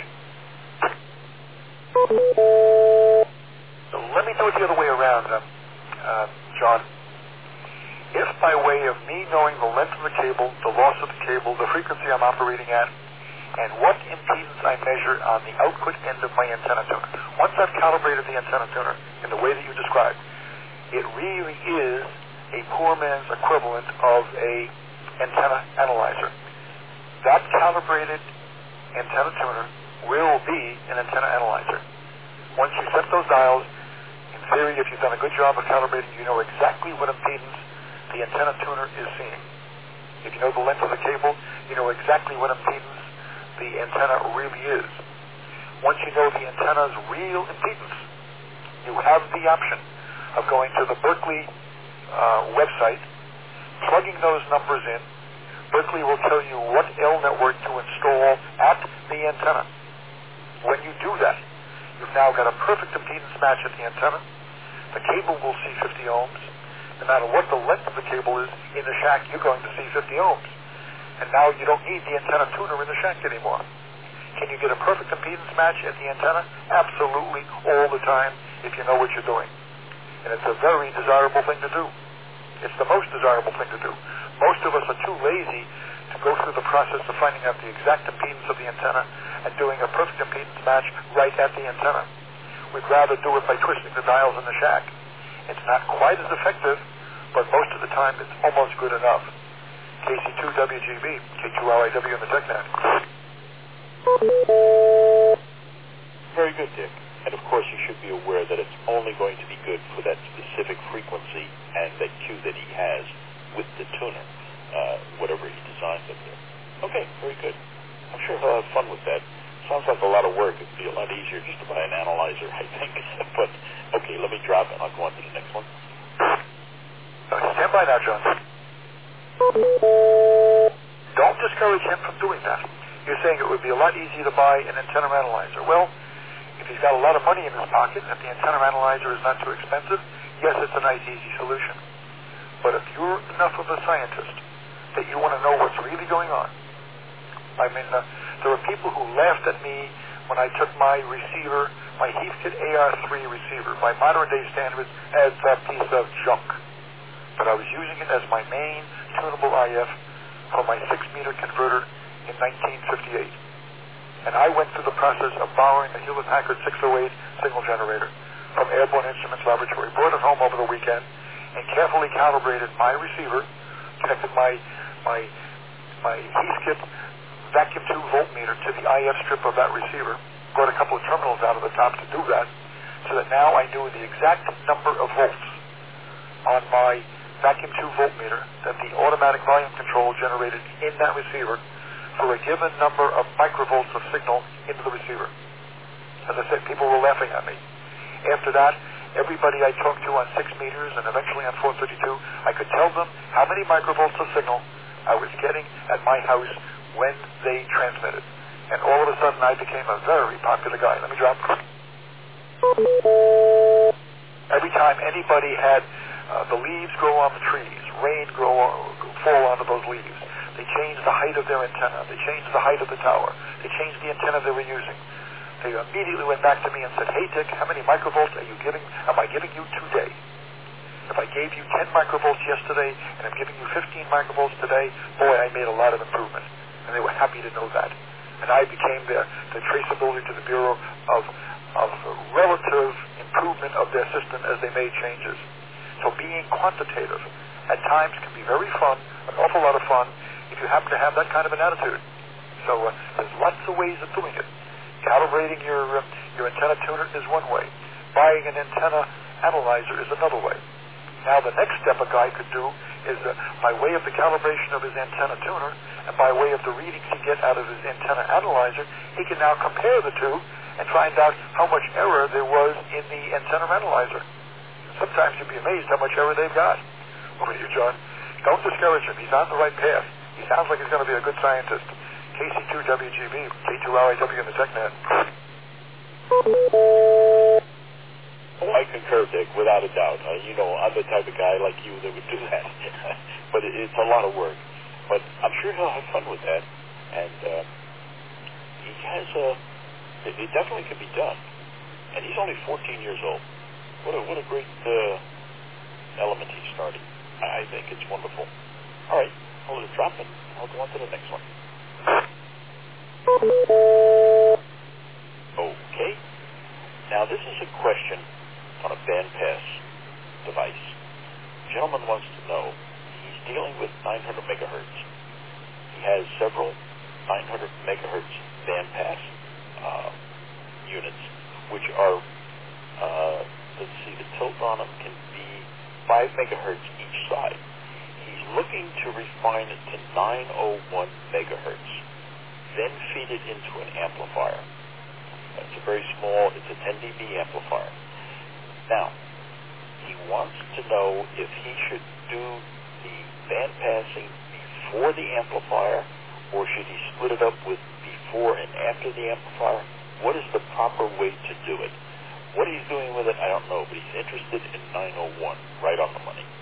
So let me do it the other way around, John. If by way of me knowing the length of the cable, the loss of the cable, the frequency I'm operating at, and what impedance I measure on the output end of my antenna tuner, once I've calibrated the antenna tuner in the way that you described, it really is a poor man's equivalent of a antenna analyzer. That calibrated antenna tuner will be an antenna analyzer. Once you set those dials, in theory, if you've done a good job of calibrating, you know exactly what impedance the antenna tuner is seeing. If you know the length of the cable, you know exactly what impedance the antenna really is. Once you know the antenna's real impedance, you have the option of going to the Berkeley website, plugging those numbers in. Berkeley will tell you what L network to install at the antenna. When you do that, you've now got a perfect impedance match at the antenna. The cable will see 50 ohms. No matter what the length of the cable is in the shack, you're going to see 50 ohms. And now you don't need the antenna tuner in the shack anymore. Can you get a perfect impedance match at the antenna? Absolutely, all the time, if you know what you're doing. And it's a very desirable thing to do. It's the most desirable thing to do. Most of us are too lazy to go through the process of finding out the exact impedance of the antenna and doing a perfect impedance match right at the antenna. We'd rather do it by twisting the dials in the shack. It's not quite as effective, but most of the time it's almost good enough. KC2WGB, K2RIW in the TechNet. Very good, Dick. And of course you should be aware that it's only going to be good for that specific frequency and that cue that he has with the tuner, whatever he designs up there. Okay, very good. I'm sure he'll have fun with that. Sounds like a lot of work. It'd be a lot easier just to buy an analyzer, I think. But, okay, let me drop it. I'll go on to the next one. Stand by now, John. Don't discourage him from doing that. You're saying it would be a lot easier to buy an antenna analyzer. Well, if he's got a lot of money in his pocket, if the antenna analyzer is not too expensive, yes, it's a nice, easy solution. But if you're enough of a scientist that you want to know what's really going on, I mean, there were people who laughed at me when I took my receiver, my Heathkit AR3 receiver, by modern-day standards, as a piece of junk. But I was using it as my main tunable IF for my 6-meter converter in 1958. And I went through the process of borrowing the Hewlett-Packard 608 signal generator from Airborne Instruments Laboratory, brought it home over the weekend, and carefully calibrated my receiver, connected my Heathkit vacuum tube voltmeter to the IF strip of that receiver, brought a couple of terminals out of the top to do that, so that now I knew the exact number of volts on my vacuum tube voltmeter that the automatic volume control generated in that receiver for a given number of microvolts of signal into the receiver. As I said, people were laughing at me. After that, everybody I talked to on 6 meters and eventually on 432, I could tell them how many microvolts of signal I was getting at my house when they transmitted. And all of a sudden, I became a very popular guy. Let me drop. Every time anybody had the leaves grow on the trees, rain fall onto those leaves, they changed the height of their antenna, they changed the height of the tower, they changed the antenna they were using. They immediately went back to me and said, "Hey, Dick, how many microvolts am I giving you today? If I gave you 10 microvolts yesterday and I'm giving you 15 microvolts today, boy, I made a lot of improvement." And they were happy to know that. And I became the traceability to the Bureau of relative improvement of their system as they made changes. So being quantitative at times can be very fun, an awful lot of fun, if you happen to have that kind of an attitude. So there's lots of ways of doing it. Calibrating your antenna tuner is one way. Buying an antenna analyzer is another way. Now the next step a guy could do is by way of the calibration of his antenna tuner and by way of the readings he gets out of his antenna analyzer, he can now compare the two and find out how much error there was in the antenna analyzer. Sometimes you'd be amazed how much error they've got. Over to you, John. Don't discourage him. He's on the right path. He sounds like he's going to be a good scientist. KC2WGB, K2RIW in the TechNet. Oh, I concur, Dick, without a doubt. I'm the type of guy like you that would do that. But it's a lot of work. But I'm sure he'll have fun with that. And he has it definitely can be done. And he's only 14 years old. What a great element he's starting. I think it's wonderful. All right, I'll let it drop and I'll go on to the next one. Okay. Now this is a question on a bandpass device. The gentleman wants to know, he's dealing with 900 megahertz. He has several 900 megahertz bandpass units, which are, let's see, the tilt on them can be 5 megahertz each side. He's looking to refine it to 901 megahertz, then feed it into an amplifier. It's a very small, it's a 10 dB amplifier. Now, he wants to know if he should do the band passing before the amplifier, or should he split it up with before and after the amplifier? What is the proper way to do it? What he's doing with it, I don't know, but he's interested in 901, right on the money.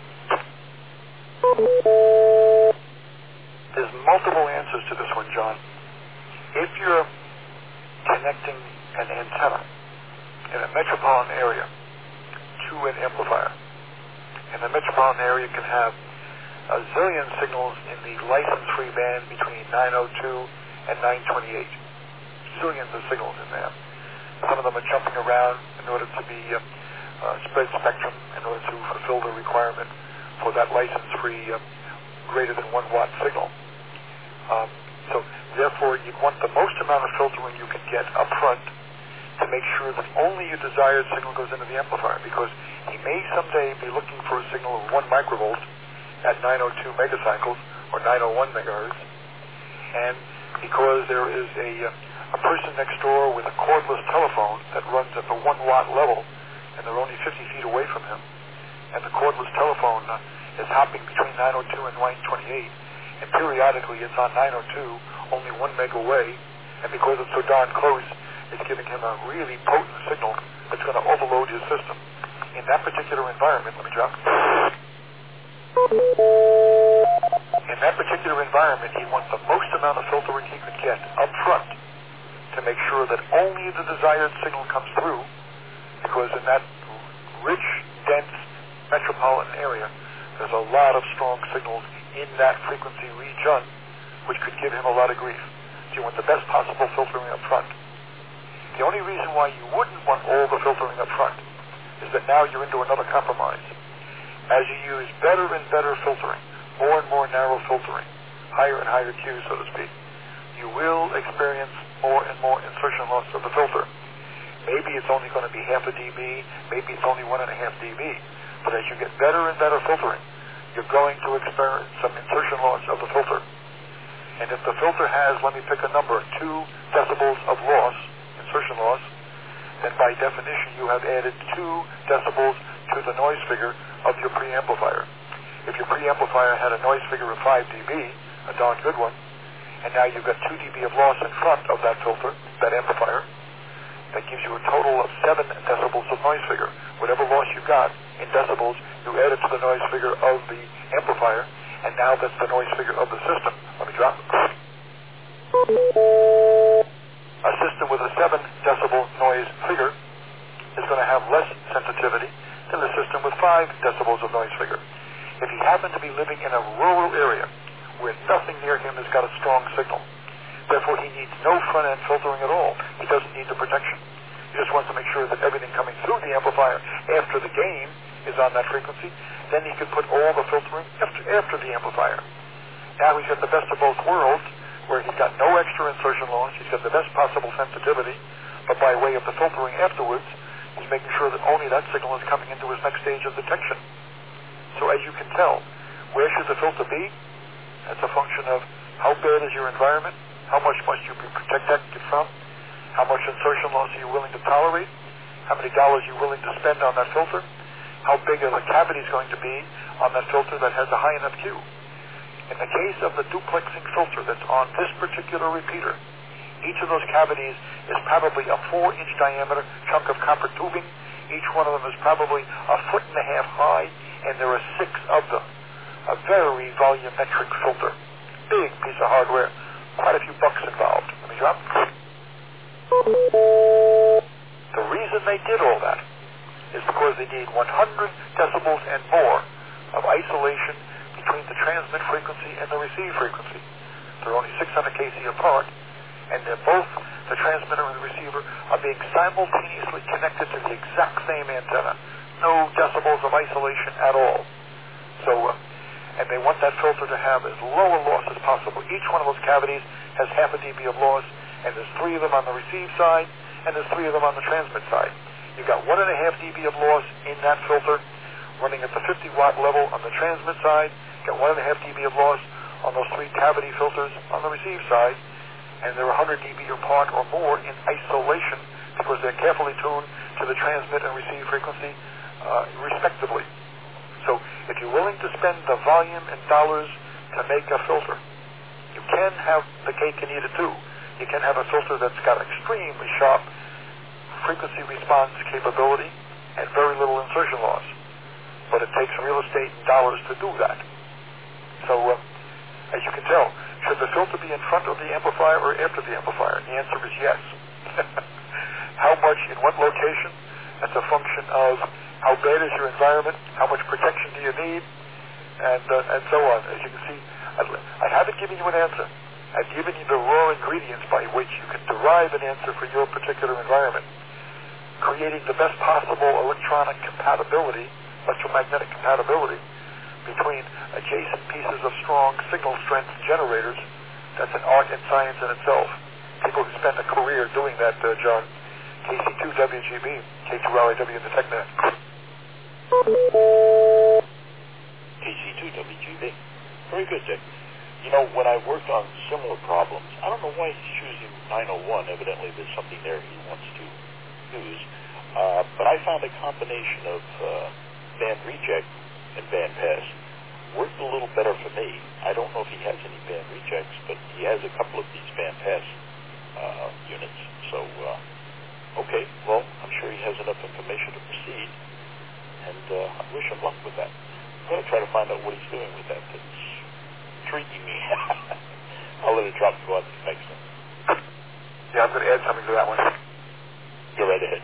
There's multiple answers to this one, John. If you're connecting an antenna in a metropolitan area to an amplifier, and the metropolitan area can have a zillion signals in the license-free band between 902 and 928. Zillions of signals in there. Some of them are jumping around in order to be spread spectrum, in order to fulfill the requirement for that license-free greater than 1 watt signal. So therefore, you want the most amount of filtering you can get up front to make sure that only your desired signal goes into the amplifier, because he may someday be looking for a signal of 1 microvolt at 902 megacycles or 901 megahertz, and because there is a person next door with a cordless telephone that runs at the 1 watt level, and they're only 50 feet away from him, and the cordless telephone is hopping between 902 and 928, and periodically it's on 902, only 1 meg away, and because it's so darn close, it's giving him a really potent signal that's going to overload his system. In that particular environment, let me drop. In that particular environment, he wants the most amount of filtering he could get up front to make sure that only the desired signal comes through, because in that rich, dense metropolitan area, there's a lot of strong signals in that frequency region, which could give him a lot of grief. So you want the best possible filtering up front. The only reason why you wouldn't want all the filtering up front is that now you're into another compromise. As you use better and better filtering, more and more narrow filtering, higher and higher Q, so to speak, you will experience more and more insertion loss of the filter. Maybe it's only going to be half a dB, maybe it's only 1.5 dB, but as you get better and better filtering, you're going to experience some insertion loss of the filter. And if the filter has, let me pick a number, 2 decibels of loss, insertion loss, then by definition you have added 2 decibels to the noise figure of your preamplifier. If your preamplifier had a noise figure of 5 dB, a darn good one, and now you've got 2 dB of loss in front of that filter, that amplifier, that gives you a total of 7 decibels of noise figure. Whatever loss you got in decibels, you add it to the noise figure of the amplifier, and now that's the noise figure of the system. Let me drop it. A system with a 7 decibel noise figure is going to have less sensitivity than the system with 5 decibels of noise figure. If he happened to be living in a rural area where nothing near him has got a strong signal, therefore he needs no front-end filtering at all. He doesn't need the protection. He just wants to make sure that everything coming through the amplifier after the gain is on that frequency. Then he could put all the filtering after the amplifier. Now he's got the best of both worlds, where he's got no extra insertion loss, he's got the best possible sensitivity, but by way of the filtering afterwards, he's making sure that only that signal is coming into his next stage of detection. So as you can tell, where should the filter be? That's a function of how bad is your environment, how much must you be protected from, how much insertion loss are you willing to tolerate, how many dollars are you willing to spend on that filter, how big are the cavities going to be on that filter that has a high enough Q. In the case of the duplexing filter that's on this particular repeater, each of those cavities is probably a 4-inch diameter chunk of copper tubing. Each one of them is probably 1.5 feet high, and there are 6 of them. A very volumetric filter. Big piece of hardware. Quite a few bucks involved. Let me drop. The reason they did all that is because they need 100 decibels and more of isolation between the transmit frequency and the receive frequency. They're only 600 kc apart, and they're both, the transmitter and the receiver, are being simultaneously connected to the exact same antenna. No decibels of isolation at all. So, and they want that filter to have as low a loss as possible. Each one of those cavities has half a dB of loss, and there's 3 of them on the receive side, and there's 3 of them on the transmit side. You've got 1.5 dB of loss in that filter, running at the 50-watt level on the transmit side. You've got 1.5 dB of loss on those 3 cavity filters on the receive side, and they're 100 dB apart or more in isolation because they're carefully tuned to the transmit and receive frequency respectively. So if you're willing to spend the volume and dollars to make a filter, you can have the cake and eat it too. You can have a filter that's got extremely sharp frequency response capability and very little insertion loss. But it takes real estate and dollars to do that. So as you can tell, should the filter be in front of the amplifier or after the amplifier? The answer is yes. How much, in what location? That's a function of how bad is your environment, how much protection do you need, and so on. As you can see, I haven't given you an answer. I've given you the raw ingredients by which you can derive an answer for your particular environment, creating the best possible electronic compatibility, electromagnetic compatibility, between adjacent pieces of strong signal strength generators. That's an art and science in itself. People who spend a career doing that, John. KC2WGB, K2LIW in the TechNet. KC2WGB. Very good, Dick. You know, when I worked on similar problems, I don't know why he's choosing 901. Evidently there's something there he wants to use. But I found a combination of band reject and band pass worked a little better for me. I don't know if he has any band rejects, but he has a couple of these band pass units. So, okay, well, I'm sure he has enough information to proceed, and I wish him luck with that. I'm going to try to find out what he's doing with that. It's intriguing me. I'll let it drop and go on to the next one. Yeah, I'm going to add something to that one. Go right ahead.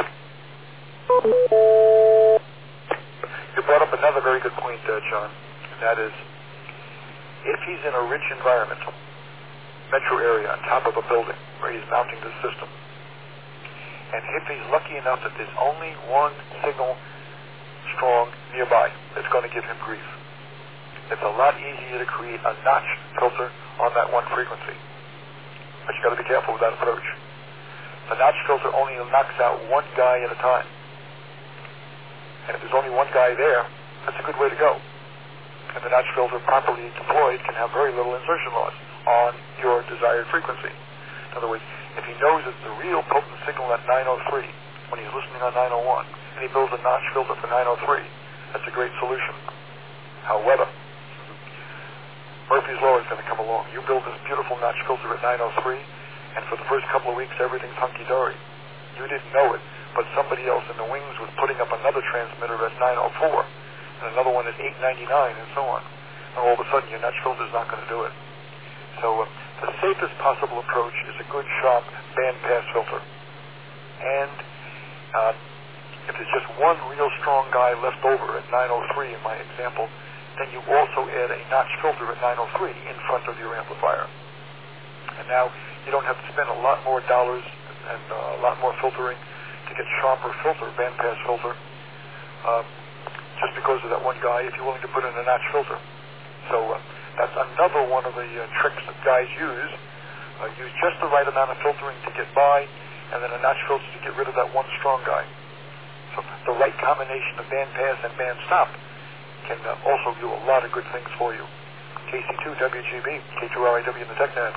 You brought up another very good point, John, and that is, if he's in a rich environment, metro area, on top of a building where he's mounting the system, and if he's lucky enough that there's only one signal strong nearby that's going to give him grief, it's a lot easier to create a notch filter on that one frequency. But you got to be careful with that approach. The notch filter only knocks out one guy at a time. And if there's only one guy there, that's a good way to go. And the notch filter properly deployed can have very little insertion loss on your desired frequency. In other words, if he knows it's the real potent signal at 903 when he's listening on 901, and he builds a notch filter for 903, that's a great solution. However, Murphy's Law is going to come along. You build this beautiful notch filter at 903, and for the first couple of weeks, everything's hunky-dory. You didn't know it, but somebody else in the wings was putting up another transmitter at 904, and another one at 899, and so on. And all of a sudden, your notch filter is not going to do it. So the safest possible approach is a good, sharp bandpass filter. And if there's just one real strong guy left over at 903 in my example, then you also add a notch filter at 903 in front of your amplifier. And now you don't have to spend a lot more dollars and a lot more filtering to get sharper filter, bandpass filter, just because of that one guy, if you're willing to put in a notch filter. So that's another one of the tricks that guys use. Use just the right amount of filtering to get by, and then a notch filter to get rid of that one strong guy. So the right combination of bandpass and band stop can also do a lot of good things for you. KC2 WGB, K2RIW in the TechNet.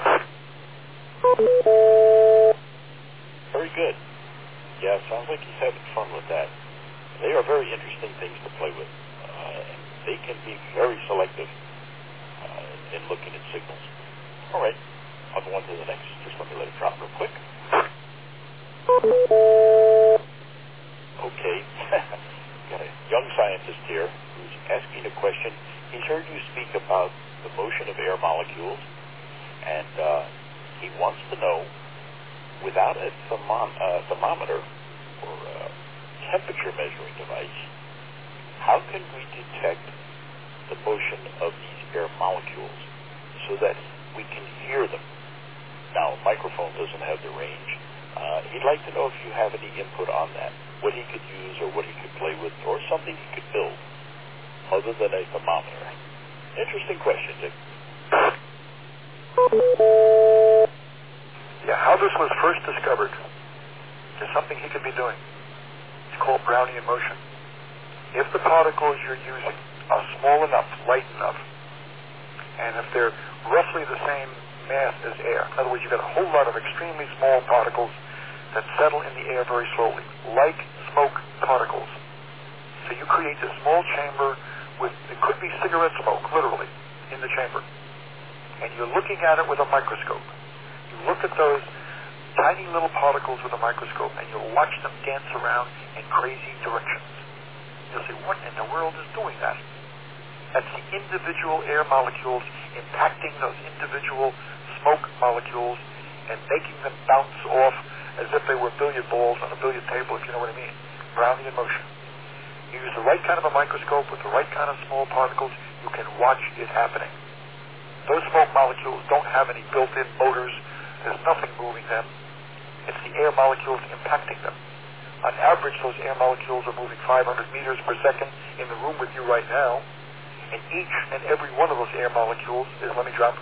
Very good. Yeah, sounds like he's having fun with that. They are very interesting things to play with. They can be very selective in looking at signals. All right, I'll go on to the next. Just let me let it drop real quick. Okay. Got a young scientist here who's asking a question. He's heard you speak about the motion of air molecules, and he wants to know, without a thermometer or a temperature measuring device, how can we detect the motion of these air molecules so that we can hear them? Now, a microphone doesn't have the range. He'd like to know if you have any input on that, what he could use or what he could play with, or something he could build other than a thermometer. Interesting question, Dick. Yeah, how this was first discovered is something he could be doing. It's called Brownian motion. If the particles you're using are small enough, light enough, and if they're roughly the same mass as air, in other words, you've got a whole lot of extremely small particles that settle in the air very slowly, like smoke particles. So you create this small chamber with, it could be cigarette smoke, literally, in the chamber. And you're looking at it with a microscope. You look at those tiny little particles with a microscope, and you'll watch them dance around in crazy directions. You'll say, what in the world is doing that? That's the individual air molecules impacting those individual smoke molecules and making them bounce off as if they were billiard balls on a billiard table, if you know what I mean. Brownian motion. You use the right kind of a microscope with the right kind of small particles, you can watch it happening. Those smoke molecules don't have any built-in motors. There's nothing moving them. It's the air molecules impacting them. On average, those air molecules are moving 500 meters per second in the room with you right now. And each and every one of those air molecules is, let me drop it.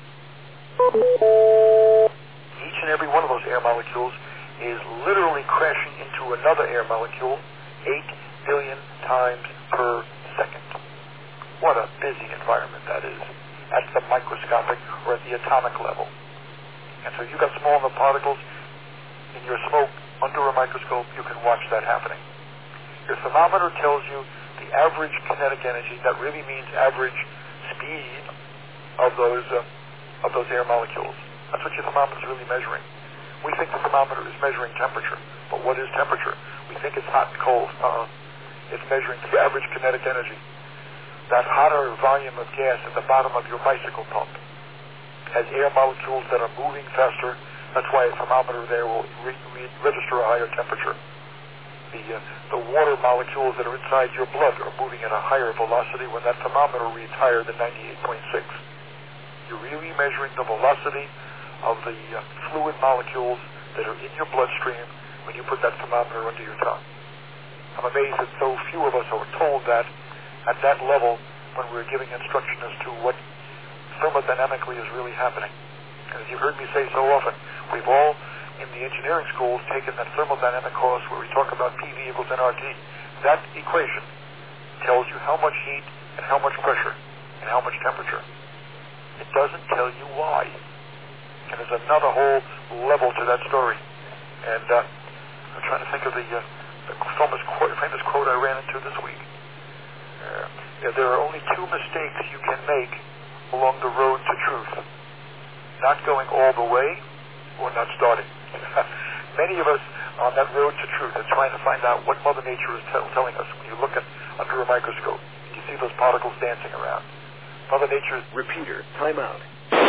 Each and every one of those air molecules is literally crashing into another air molecule 8 billion times per second. What a busy environment that is at the microscopic or at the atomic level. And so you've got small enough particles in your smoke under a microscope, you can watch that happening. Your thermometer tells you the average kinetic energy. That really means average speed of those air molecules. That's what your thermometer is really measuring. We think the thermometer is measuring temperature, but what is temperature? We think it's hot and cold. It's measuring the average kinetic energy. that hotter volume of gas at the bottom of your bicycle pump has air molecules that are moving faster. That's why a thermometer there will register a higher temperature. The water molecules that are inside your blood are moving at a higher velocity when that thermometer reads higher than 98.6. You're really measuring the velocity of the fluid molecules that are in your bloodstream when you put that thermometer under your tongue. I'm amazed that so few of us are told that at that level when we're giving instruction as to what thermodynamically is really happening. And as you've heard me say so often, we've all in the engineering schools taken that thermodynamic course where we talk about PV equals nRT. That equation tells you how much heat and how much pressure and how much temperature. It doesn't tell you why. And there's another whole level to that story. And I'm trying to think of the famous quote I ran into this week. There are only two mistakes you can make along the road to truth. Not going all the way or not starting. Many of us on that road to truth are trying to find out what Mother Nature is telling us when you look at under a microscope. You see those particles dancing around. Mother Nature's... Repeater, timeout.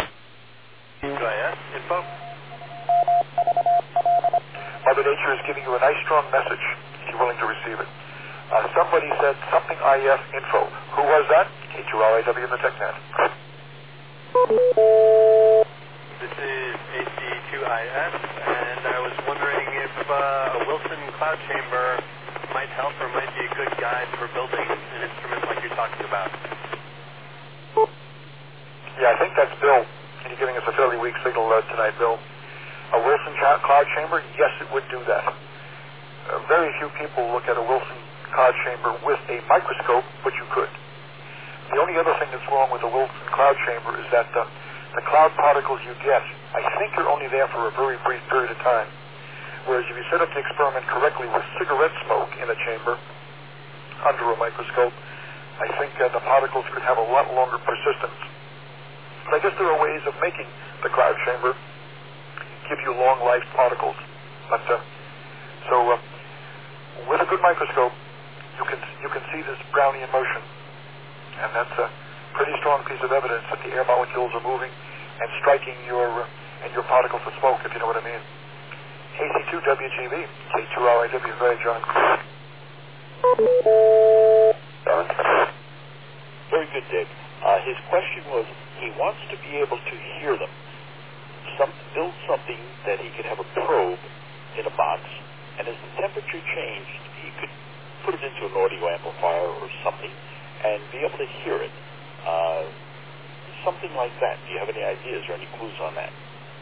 UIS, info. Mother Nature is giving you a nice strong message if you're willing to receive it. Somebody said something IF info. Who was that? K2RIW in the TechNet. This is AC2IS, and I was wondering if a Wilson cloud chamber might help or might be a good guide for building an instrument like you're talking about. Yeah, I think that's Bill. And you're giving us a fairly weak signal tonight, Bill. A Wilson cloud chamber, yes, it would do that. Very few people look at a Wilson cloud chamber with a microscope, but you could. The only other thing that's wrong with a Wilson cloud chamber is that the cloud particles you get, I think are only there for a very brief period of time. Whereas if you set up the experiment correctly with cigarette smoke in a chamber under a microscope, I think the particles could have a lot longer persistence. But I guess there are ways of making the cloud chamber give you long-lived particles. But with a good microscope, you can see this brownie in motion, and that's a pretty strong piece of evidence that the air molecules are moving and striking your particles of smoke, if you know what I mean. AC2WGB, K2RIW, go ahead, John. Very good, Dick. His question was, he wants to be able to hear them. Build something that he could have a probe in a box, and as the temperature changed, he could put it into an audio amplifier or something and be able to hear it. Something like that. Do you have any ideas or any clues on that?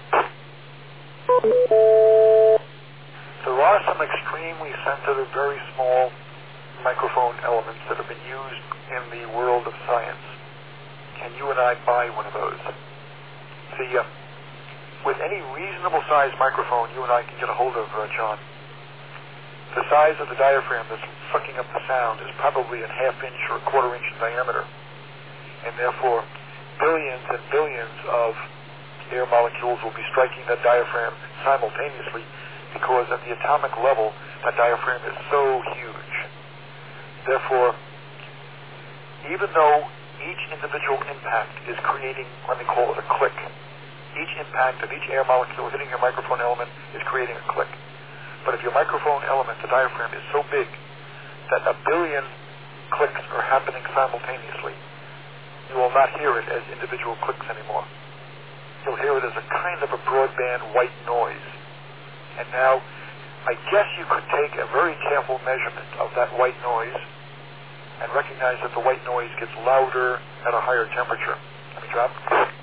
There are some extremely sensitive, very small microphone elements that have been used in the world of science. Can you and I buy one of those? See, with any reasonable sized microphone you and I can get a hold of, John, the size of the diaphragm that's sucking up the sound is probably a half-inch or a quarter-inch in diameter. And therefore, billions and billions of air molecules will be striking that diaphragm simultaneously because at the atomic level, that diaphragm is so huge. Therefore, even though each individual impact is creating, let me call it a click, each impact of each air molecule hitting your microphone element is creating a click. But if your microphone element, the diaphragm, is so big that a billion clicks are happening simultaneously, you will not hear it as individual clicks anymore. You'll hear it as a kind of a broadband white noise. And now, I guess you could take a very careful measurement of that white noise and recognize that the white noise gets louder at a higher temperature. Let me drop.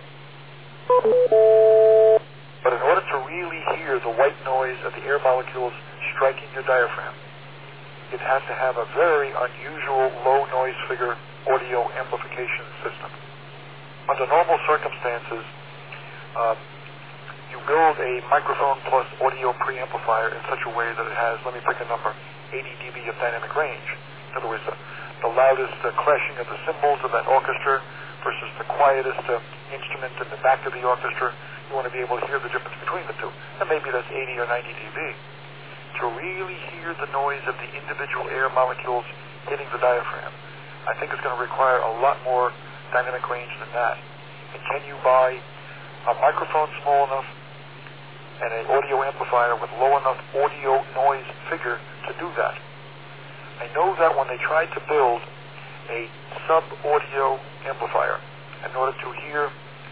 But in order to really hear the white noise of the air molecules striking your diaphragm, it has to have a very unusual low noise figure audio amplification system. Under normal circumstances, you build a microphone plus audio preamplifier in such a way that it has, let me pick a number, 80 dB of dynamic range. In other words, the loudest clashing of the cymbals of that orchestra versus the quietest instrument in the back of the orchestra. You want to be able to hear the difference between the two. And maybe that's 80 or 90 dB. To really hear the noise of the individual air molecules hitting the diaphragm, I think it's going to require a lot more dynamic range than that. And can you buy a microphone small enough and an audio amplifier with low enough audio noise figure to do that? I know that when they tried to build a sub-audio amplifier in order to hear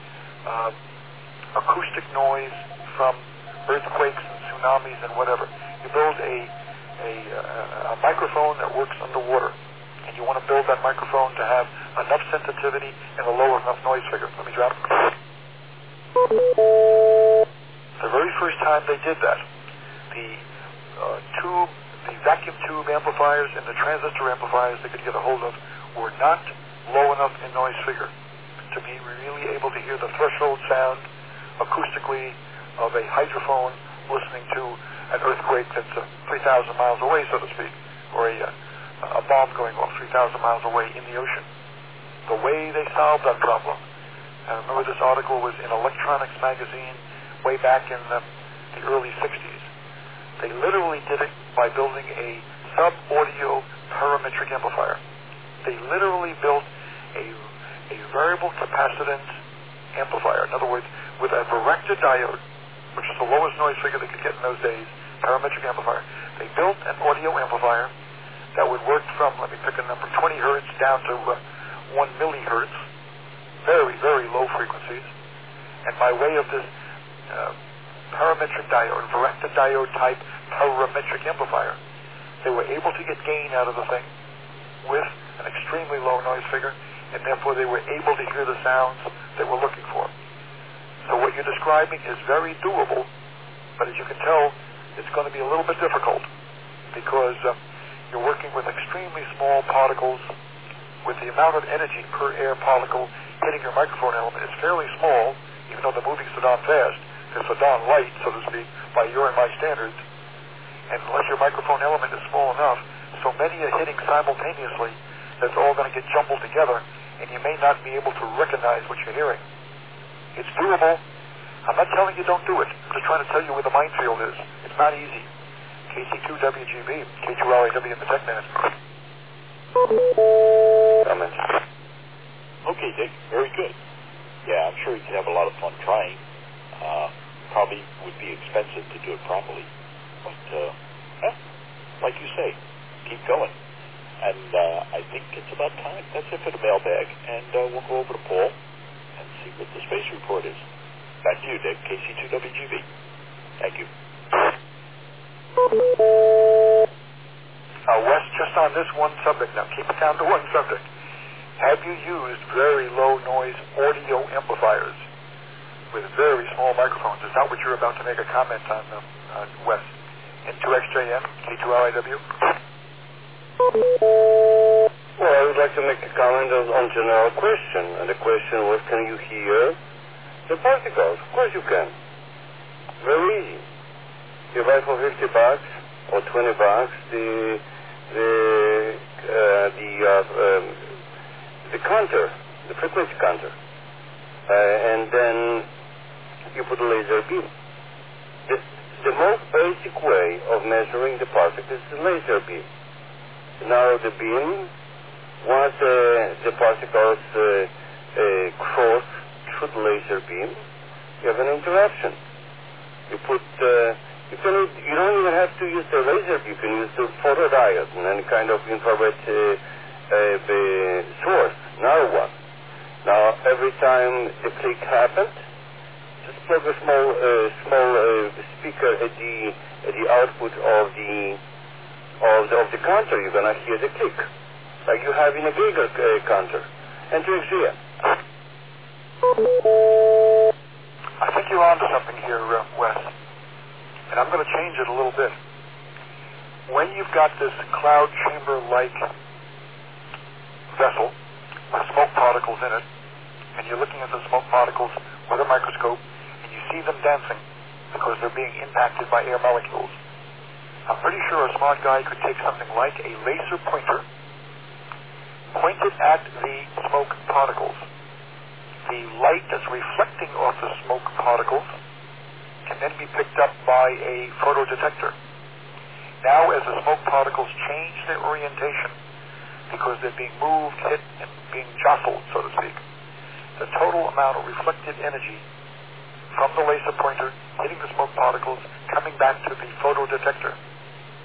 acoustic noise from earthquakes and tsunamis and whatever, you build a microphone that works underwater, and you want to build that microphone to have enough sensitivity and a low enough noise figure. Let me drop. The very first time they did that, the vacuum tube amplifiers and the transistor amplifiers they could get a hold of were not low enough in noise figure to be really able to hear the threshold sound acoustically of a hydrophone listening to an earthquake that's 3,000 miles away, so to speak, or a bomb going off 3,000 miles away in the ocean. The way they solved that problem, I remember this article was in Electronics magazine way back in the early 60s. They literally did it by building a sub-audio parametric amplifier. They literally built a variable capacitance amplifier. In other words, with a Varactor diode, which is the lowest noise figure they could get in those days, parametric amplifier. They built an audio amplifier that would work from, let me pick a number, 20 hertz down to 1 millihertz, very, very low frequencies. And by way of this parametric diode, Varactor diode type parametric amplifier, they were able to get gain out of the thing with an extremely low noise figure, and therefore they were able to hear the sounds they were looking for. So what you're describing is very doable, but as you can tell, it's going to be a little bit difficult because you're working with extremely small particles. With the amount of energy per air particle hitting your microphone element is fairly small, even though they're moving so darn fast. They're so darn light, so to speak, by your and my standards. And unless your microphone element is small enough, so many are hitting simultaneously that it's all going to get jumbled together, and you may not be able to recognize what you're hearing. It's doable. I'm not telling you don't do it. I'm just trying to tell you where the minefield is. It's not easy. KC2WGB, K2RAW in the Tech Minute. Comments? Okay, Dick. Very good. Yeah, I'm sure you could have a lot of fun trying. Probably would be expensive to do it properly. But, like you say, keep going. And I think it's about time. That's it for the mailbag. And we'll go over to Paul and see what the space report is. Back to you, Dick, KC2WGB. Thank you. Wes, just on this one subject now, keep it down to one subject. Have you used very low noise audio amplifiers with very small microphones? Is that what you're about to make a comment on, Wes? In 2XJM, K2RAW? Well, I would like to make a comment on general question. And the question was, can you hear the particles? Of course you can. Very easy. You buy for $50 or $20 the counter, the frequency counter, and then you put a laser beam. The most basic way of measuring the particles is the laser beam. Now the beam, once the particles cross through the laser beam, you have an interaction. You put you don't even have to use the laser beam. You can use the photodiode and any kind of infrared source. Another one. Now every time the click happens, just plug a small speaker at the output of the counter. You're gonna hear the click, like you have in a Geiger counter. And to XGM. I think you're onto something here, Wes. And I'm going to change it a little bit. When you've got this cloud chamber-like vessel with smoke particles in it, and you're looking at the smoke particles with a microscope, and you see them dancing because they're being impacted by air molecules, I'm pretty sure a smart guy could take something like a laser pointer, point it at the smoke particles. The light that's reflecting off the smoke particles can then be picked up by a photodetector. Now, as the smoke particles change their orientation, because they're being moved, hit, and being jostled, so to speak. The total amount of reflected energy from the laser pointer hitting the smoke particles, coming back to the photodetector,